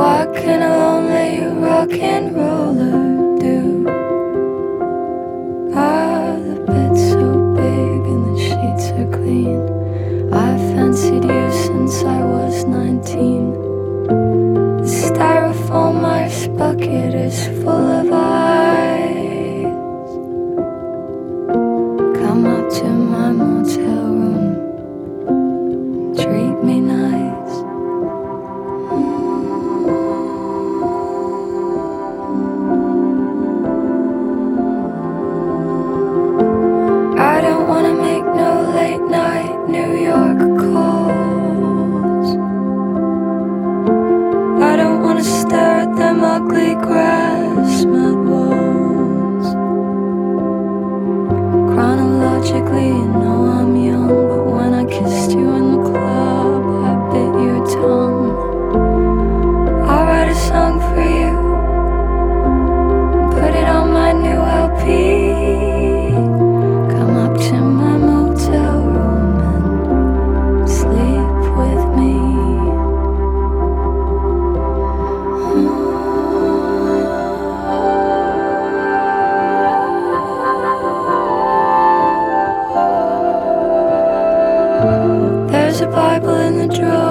What can a lonely rock and roller do? Are the beds so big and the sheets are clean? I've fancied you since I was 19. The styrofoam ice bucket is full of ice. Come up to my motel room, treat me nice. I don't wanna make no late night New York calls. I don't wanna stare at them ugly grass mat walls. Chronologically, you know I'm young, but when I kissed you in the club, I bit your tongue. I'll write a song for you, put it on my new LP. Come up to my motel room and sleep with me. There's a Bible in the drawer.